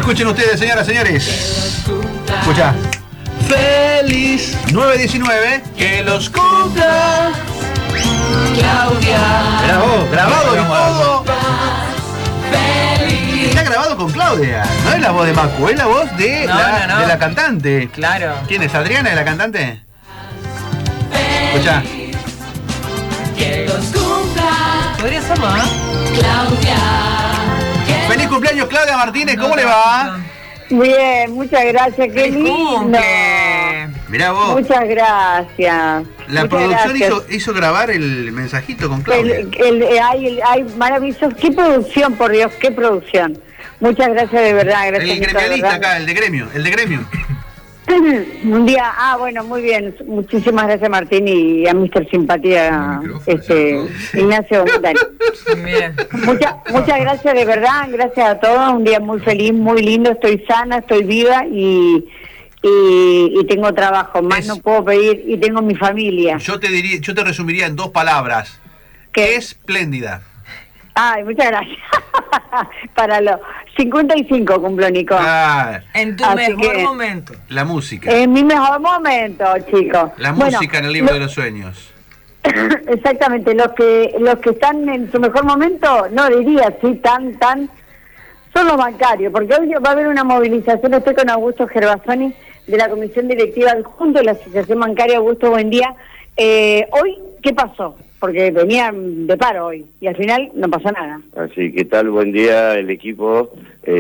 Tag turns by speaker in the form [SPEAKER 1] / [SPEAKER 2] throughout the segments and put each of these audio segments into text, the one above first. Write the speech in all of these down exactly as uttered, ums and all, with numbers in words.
[SPEAKER 1] Escuchen ustedes, señoras y señores. Escucha. Feliz nueve diecinueve. Que los cumpla Claudia. Mirá vos, grabado y todo. Está grabado con Claudia. No es la voz de Macu, es la voz de,
[SPEAKER 2] no,
[SPEAKER 1] la,
[SPEAKER 2] no, no.
[SPEAKER 1] de la cantante.
[SPEAKER 2] Claro.
[SPEAKER 1] ¿Quién es? ¿Adriana, de la cantante? Escucha.
[SPEAKER 3] Que los cumpla
[SPEAKER 2] Podría ser más.
[SPEAKER 3] Claudia.
[SPEAKER 1] Feliz cumpleaños, Claudia Martínez. ¿Cómo le va?
[SPEAKER 4] Bien, muchas gracias, qué
[SPEAKER 2] ¡Feliz
[SPEAKER 4] lindo.
[SPEAKER 2] cumple!
[SPEAKER 1] Mirá vos.
[SPEAKER 4] Muchas gracias.
[SPEAKER 1] La
[SPEAKER 4] Muchas
[SPEAKER 1] producción
[SPEAKER 4] gracias.
[SPEAKER 1] hizo, hizo grabar el mensajito con Claudia.
[SPEAKER 4] El, el, el- hay, el- hay maravilloso, qué producción, por Dios, qué producción. Muchas gracias de verdad, gracias.
[SPEAKER 1] El
[SPEAKER 4] Nico, de
[SPEAKER 1] gremialista
[SPEAKER 4] verdad.
[SPEAKER 1] acá, el de gremio, el de gremio.
[SPEAKER 4] Un día, ah, bueno, muy bien. Muchísimas gracias, Martín, y a mister Simpatía, este, Ignacio Montani.
[SPEAKER 2] Bien.
[SPEAKER 4] Muchas, muchas gracias de verdad, gracias a todos. Un día muy feliz, muy lindo. Estoy sana, estoy viva y, y, y tengo trabajo. Más
[SPEAKER 1] Es-
[SPEAKER 4] no puedo pedir y tengo mi familia.
[SPEAKER 1] Yo te diría, yo te resumiría en dos palabras.
[SPEAKER 4] ¿Qué?
[SPEAKER 1] Espléndida.
[SPEAKER 4] Ay, muchas gracias. Para los cincuenta y cinco cumplo, Nico.
[SPEAKER 1] Ah,
[SPEAKER 2] En tu
[SPEAKER 4] Así
[SPEAKER 2] mejor
[SPEAKER 4] que-
[SPEAKER 2] momento.
[SPEAKER 1] la música.
[SPEAKER 4] En mi mejor momento, chicos.
[SPEAKER 1] La
[SPEAKER 4] Bueno,
[SPEAKER 1] música en el libro
[SPEAKER 4] lo-
[SPEAKER 1] de los sueños.
[SPEAKER 4] Exactamente, los que los que están en su mejor momento, no diría así tan, tan, son los bancarios, porque hoy va a haber una movilización, estoy con Augusto Gervasoni, de la Comisión Directiva junto de la Asociación Bancaria. Augusto, buen día. Eh, hoy, ¿qué pasó? Porque venían de paro hoy, y al final no pasó nada.
[SPEAKER 5] Así que tal, buen día el equipo,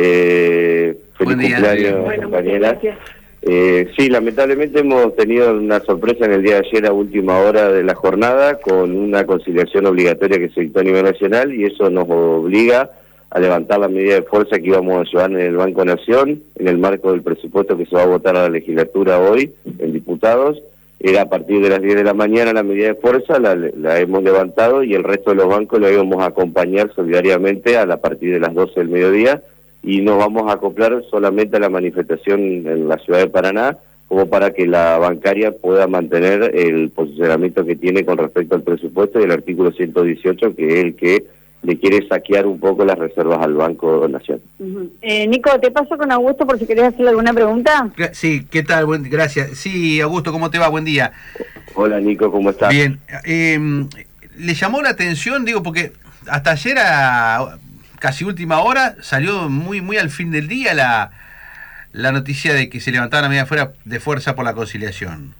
[SPEAKER 5] eh, feliz
[SPEAKER 1] Buen día.
[SPEAKER 5] cumpleaños
[SPEAKER 4] Bueno, muchas
[SPEAKER 5] compañera.
[SPEAKER 4] gracias.
[SPEAKER 5] Eh, sí, lamentablemente hemos tenido una sorpresa en el día de ayer a última hora de la jornada con una conciliación obligatoria que se dictó a nivel nacional y eso nos obliga a levantar la medida de fuerza que íbamos a llevar en el Banco Nación en el marco del presupuesto que se va a votar a la legislatura hoy en diputados. Era a partir de las diez de la mañana la medida de fuerza, la, la hemos levantado y el resto de los bancos la íbamos a acompañar solidariamente a, la, a partir de las doce del mediodía y nos vamos a acoplar solamente a la manifestación en la ciudad de Paraná como para que la bancaria pueda mantener el posicionamiento que tiene con respecto al presupuesto y el artículo ciento dieciocho, que es el que le quiere saquear un poco las reservas al Banco Nación.
[SPEAKER 4] Uh-huh. eh, Nico, te paso con Augusto por si querés hacerle alguna pregunta.
[SPEAKER 1] Gra- Sí, ¿qué tal? Buen, gracias. Sí, Augusto, ¿cómo te va? Buen día.
[SPEAKER 5] Hola Nico, ¿cómo estás?
[SPEAKER 1] Bien. Eh, ¿Le llamó la atención? Digo, porque hasta ayer a casi última hora salió muy muy al fin del día la, la noticia de que se levantaba la medida fuera de fuerza por la conciliación.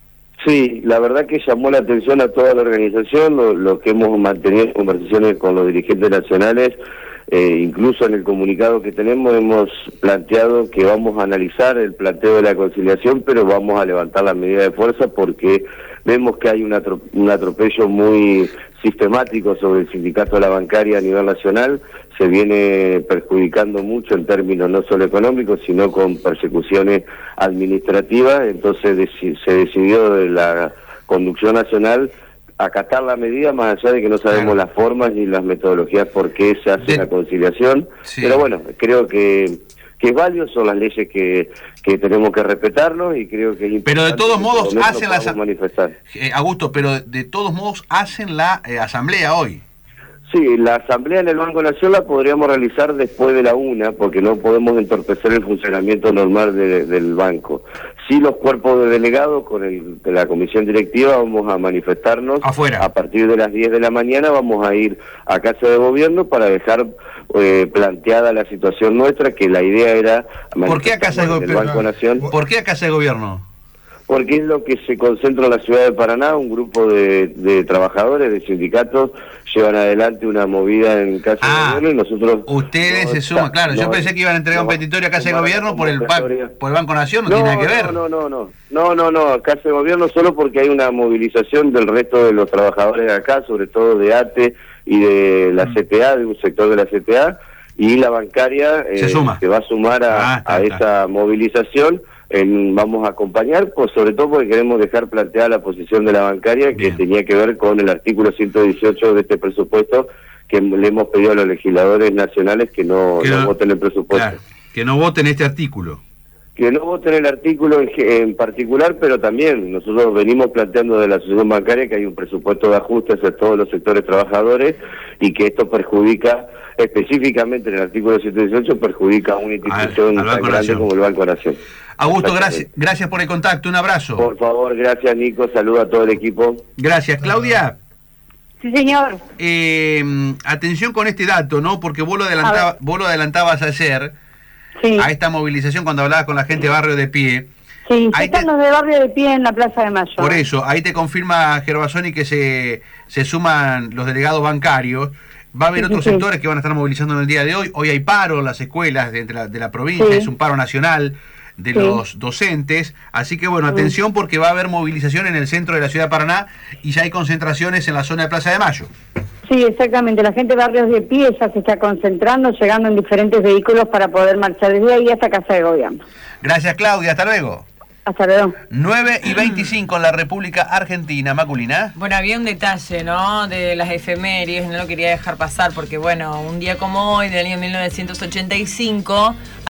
[SPEAKER 5] Sí, la verdad que llamó la atención a toda la organización, lo, lo que hemos mantenido conversaciones con los dirigentes nacionales, eh, incluso en el comunicado que tenemos hemos planteado que vamos a analizar el planteo de la conciliación, pero vamos a levantar la medida de fuerza porque vemos que hay un, atro un atropello muy sistemático sobre el sindicato de la bancaria a nivel nacional, se viene perjudicando mucho en términos no solo económicos, sino con persecuciones administrativas, entonces deci se decidió de la conducción nacional acatar la medida, más allá de que no sabemos
[SPEAKER 1] Claro.
[SPEAKER 5] las formas ni las metodologías por qué se hace
[SPEAKER 1] De-
[SPEAKER 5] la conciliación,
[SPEAKER 1] Sí.
[SPEAKER 5] pero bueno, creo que que es válido, son las leyes que, que tenemos que respetarnos y creo que es importante.
[SPEAKER 1] Pero de todos
[SPEAKER 5] que
[SPEAKER 1] modos
[SPEAKER 5] por lo menos
[SPEAKER 1] hacen
[SPEAKER 5] nos
[SPEAKER 1] las-
[SPEAKER 5] podamos manifestar.
[SPEAKER 1] Eh, Augusto, pero de todos modos hacen la eh, asamblea hoy.
[SPEAKER 5] Sí, la asamblea en el Banco Nación la podríamos realizar después de la una, porque no podemos entorpecer el funcionamiento normal de, del banco. Sí, los cuerpos de delegados con el, de la comisión directiva vamos a manifestarnos
[SPEAKER 1] Afuera.
[SPEAKER 5] a partir de las diez de la mañana, vamos a ir a Casa de Gobierno para dejar eh, planteada la situación nuestra, que la idea era
[SPEAKER 1] ¿Por qué a Casa de
[SPEAKER 5] manifestarnos en el
[SPEAKER 1] Gobierno?
[SPEAKER 5] Banco Nación.
[SPEAKER 1] ¿Por qué a Casa de Gobierno?
[SPEAKER 5] Porque es lo que se concentra en la ciudad de Paraná, un grupo de, de trabajadores, de sindicatos, llevan adelante una movida en Casa
[SPEAKER 1] Ah,
[SPEAKER 5] de Gobierno y nosotros...
[SPEAKER 1] Ustedes
[SPEAKER 5] no
[SPEAKER 1] se suman,
[SPEAKER 5] está-
[SPEAKER 1] claro, yo
[SPEAKER 5] no-
[SPEAKER 1] pensé que iban a entregar un
[SPEAKER 5] no,
[SPEAKER 1] petitorio a Casa de
[SPEAKER 5] sumar
[SPEAKER 1] Gobierno
[SPEAKER 5] la
[SPEAKER 1] por el, ba-
[SPEAKER 5] convocatoria.
[SPEAKER 1] por el Banco Nación, no, tiene nada que ver.
[SPEAKER 5] No, no, no, no, no, no, no, Casa de Gobierno solo porque hay una movilización del resto de los trabajadores de acá, sobre todo de A T E y de la
[SPEAKER 1] Mm.
[SPEAKER 5] C T A, de un sector de la C T A, y la bancaria
[SPEAKER 1] Se suma.
[SPEAKER 5] se va a sumar a,
[SPEAKER 1] Ah, está,
[SPEAKER 5] a
[SPEAKER 1] está.
[SPEAKER 5] esa movilización. En, vamos a acompañar, pues sobre todo porque queremos dejar planteada la posición de la bancaria que
[SPEAKER 1] Bien.
[SPEAKER 5] tenía que ver con el artículo ciento dieciocho de este presupuesto, que le hemos pedido a los legisladores nacionales que no,
[SPEAKER 1] Que
[SPEAKER 5] no
[SPEAKER 1] no-
[SPEAKER 5] voten el presupuesto.
[SPEAKER 1] Claro, que no voten este artículo.
[SPEAKER 5] Que no voten el artículo en, en particular, pero también nosotros venimos planteando de la asociación bancaria que hay un presupuesto de ajuste hacia todos los sectores trabajadores y que esto perjudica específicamente en el artículo ciento dieciocho perjudica a una institución
[SPEAKER 1] al, al
[SPEAKER 5] tan grande
[SPEAKER 1] Nación.
[SPEAKER 5] como el Banco Nación.
[SPEAKER 1] Augusto, gracias, gracias por el contacto, un abrazo.
[SPEAKER 5] Por favor, gracias Nico, saludo a todo el equipo.
[SPEAKER 1] Gracias, Claudia.
[SPEAKER 4] Sí, señor.
[SPEAKER 1] Eh, atención con este dato, ¿no? Porque vos lo, adelantaba, vos lo adelantabas ayer
[SPEAKER 4] Sí,
[SPEAKER 1] a esta movilización cuando hablabas con la gente de Barrio de Pie.
[SPEAKER 4] sí,
[SPEAKER 1] ahí
[SPEAKER 4] están
[SPEAKER 1] te-
[SPEAKER 4] los de Barrio de Pie en la Plaza de Mayo.
[SPEAKER 1] Por eso, ahí te confirma Gervasoni que se, se suman los delegados bancarios. Va a haber
[SPEAKER 4] Sí,
[SPEAKER 1] otros
[SPEAKER 4] sí, sí.
[SPEAKER 1] sectores que van a estar movilizando en el día de hoy. Hoy hay paro en las escuelas de, de la, de la provincia,
[SPEAKER 4] Sí.
[SPEAKER 1] es un paro nacional de
[SPEAKER 4] Sí.
[SPEAKER 1] los docentes. Así que bueno, atención porque va a haber movilización en el centro de la ciudad de Paraná y ya hay concentraciones en la zona de Plaza de Mayo.
[SPEAKER 4] Sí, exactamente. La gente de Barrios de Pie ya se está concentrando, llegando en diferentes vehículos para poder marchar desde ahí hasta Casa de Gobierno.
[SPEAKER 1] Gracias, Claudia. Hasta luego.
[SPEAKER 4] Hasta luego.
[SPEAKER 1] nueve y veinticinco en la República Argentina. Maculina.
[SPEAKER 2] Bueno, había un detalle, ¿no? De las efemérides, no lo quería dejar pasar porque, bueno, un día como hoy, del año mil novecientos ochenta y cinco,